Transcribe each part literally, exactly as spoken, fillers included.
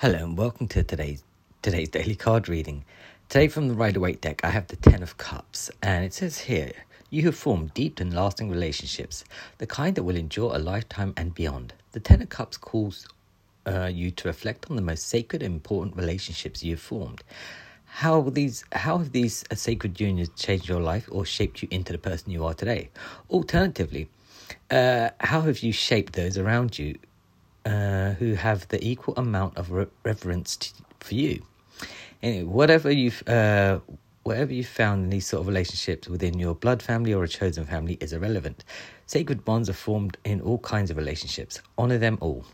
Hello and welcome to today's today's daily card reading. Today from the Rider-Waite deck I have the Ten of Cups, and it says here, you have formed deep and lasting relationships, the kind that will endure a lifetime and beyond. The Ten of Cups calls uh, you to reflect on the most sacred and important relationships you have formed. How will these how have these uh, sacred unions changed your life or shaped you into the person you are today? Alternatively, uh, how have you shaped those around you Uh, who have the equal amount of re- reverence to, for you? Anyway, whatever you've uh, whatever you've found in these sort of relationships within your blood family or a chosen family is irrelevant. Sacred bonds are formed in all kinds of relationships. Honor them all.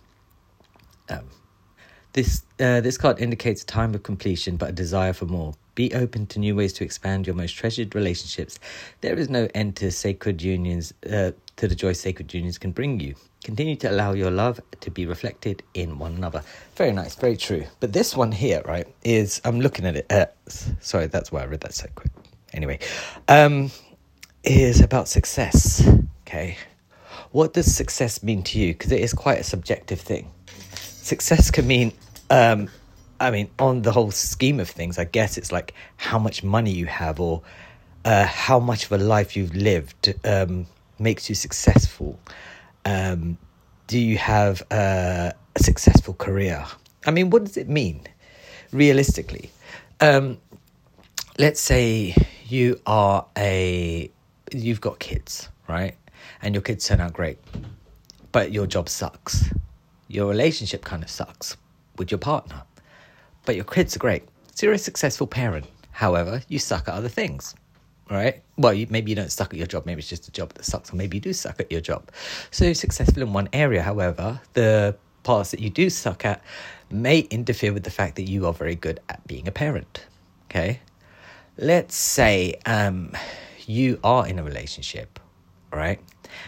Um, this uh, this card indicates a time of completion, but a desire for more. Be open to new ways to expand your most treasured relationships. There is no end to sacred unions, uh, to the joy sacred unions can bring you. Continue to allow your love to be reflected in one another. Very nice, very true. But this one here, right, is, I'm looking at it, uh, sorry, that's why I read that so quick. Anyway, um, is about success, okay? What does success mean to you? Because it is quite a subjective thing. Success can mean, um, I mean, on the whole scheme of things, I guess it's like how much money you have or uh, how much of a life you've lived um, makes you successful. Um, do you have uh, a successful career? I mean, what does it mean realistically? Um, let's say you are a, you've got kids, right? And your kids turn out great, but your job sucks. Your relationship kind of sucks with your partner, but your kids are great. So you're a successful parent. However, you suck at other things. Right? Well, you, maybe you don't suck at your job. Maybe it's just a job that sucks, or maybe you do suck at your job. So you're successful in one area. However, the parts that you do suck at may interfere with the fact that you are very good at being a parent. Okay? Let's say um, you are in a relationship, right?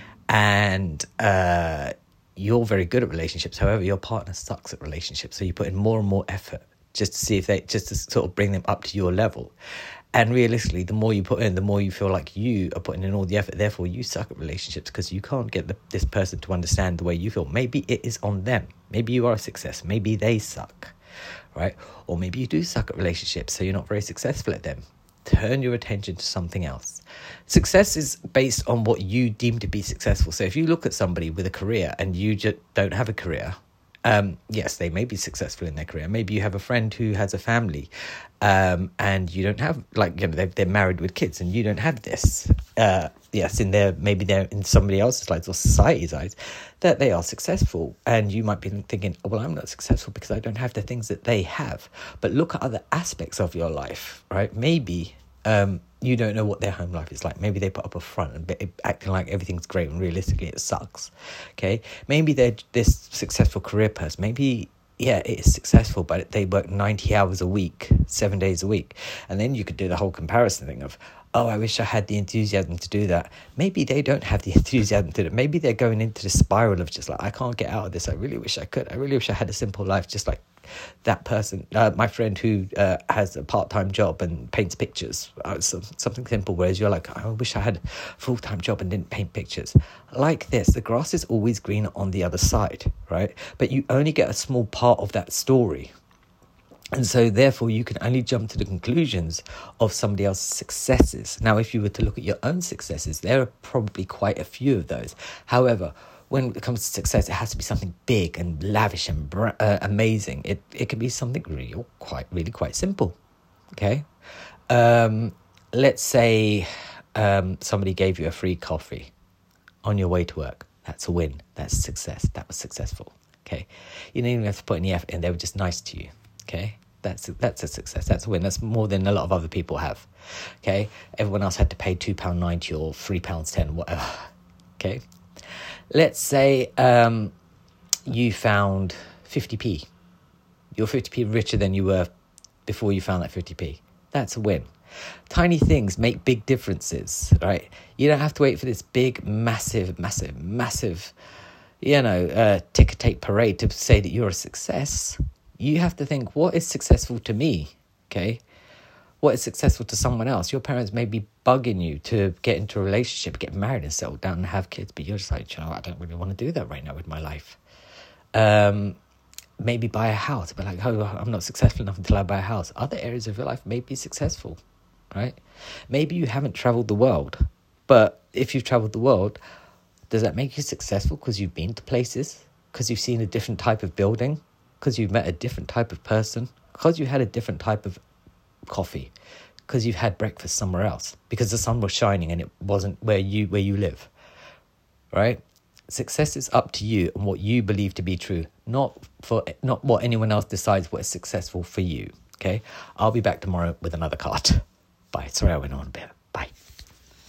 And uh, you're very good at relationships. However, your partner sucks at relationships. So you put in more and more effort just to see if they, just to sort of bring them up to your level. And realistically, the more you put in, the more you feel like you are putting in all the effort. Therefore, you suck at relationships because you can't get the, this person to understand the way you feel. Maybe it is on them. Maybe you are a success. Maybe they suck, right? Or maybe you do suck at relationships, so you're not very successful at them. Turn your attention to something else. Success is based on what you deem to be successful. So if you look at somebody with a career and you just don't have a career, Um, yes, they may be successful in their career. Maybe you have a friend who has a family um, and you don't have, like, you know, they're, they're married with kids and you don't have this. Uh, yes, in their, maybe they're in somebody else's eyes or society's eyes, that they are successful. And you might be thinking, oh, well, I'm not successful because I don't have the things that they have. But look at other aspects of your life, right? Maybe um, you don't know what their home life is like. Maybe they put up a front and be, acting like everything's great and realistically it sucks. Okay, maybe they're this successful career person. Maybe, yeah, it is successful, but they work ninety hours a week, seven days a week. And then you could do the whole comparison thing of, oh, I wish I had the enthusiasm to do that. Maybe they don't have the enthusiasm to do it. Maybe they're going into the spiral of just like, I can't get out of this. I really wish I could. I really wish I had a simple life, just like that person, uh, my friend who uh, has a part-time job and paints pictures, uh, so, something simple, whereas you're like, I wish I had a full-time job and didn't paint pictures. Like this, the grass is always greener on the other side, right? But you only get a small part of that story. And so therefore you can only jump to the conclusions of somebody else's successes. Now, if you were to look at your own successes, there are probably quite a few of those. However, when it comes to success, it has to be something big and lavish and uh, amazing. It it can be something real, quite really quite simple. Okay, um, let's say um, somebody gave you a free coffee on your way to work. That's a win. That's a success. That was successful. Okay, you didn't even have to put any effort in. They were just nice to you. Okay, that's a, that's a success. That's a win. That's more than a lot of other people have. Okay, everyone else had to pay two pound ninety or three pounds ten, whatever. Okay. Let's say um, you found fifty p. You're fifty p richer than you were before you found that fifty p. That's a win. Tiny things make big differences, right? You don't have to wait for this big, massive, massive, massive, you know, uh, ticker tape parade to say that you're a success. You have to think, what is successful to me, okay? What is successful to someone else? Your parents may be bugging you to get into a relationship, get married and settle down and have kids, but you're just like, you know, I don't really want to do that right now with my life. Um, maybe buy a house, but like, oh, I'm not successful enough until I buy a house. Other areas of your life may be successful, right? Maybe you haven't traveled the world, but if you've traveled the world, does that make you successful because you've been to places, because you've seen a different type of building, because you've met a different type of person, because you had a different type of coffee, because you've had breakfast somewhere else, because the sun was shining and it wasn't where you where you live, right? Success is up to you and what you believe to be true, not for not what anyone else decides what is successful for you. Okay, I'll be back tomorrow with another card. Bye. Sorry I went on a bit. Bye.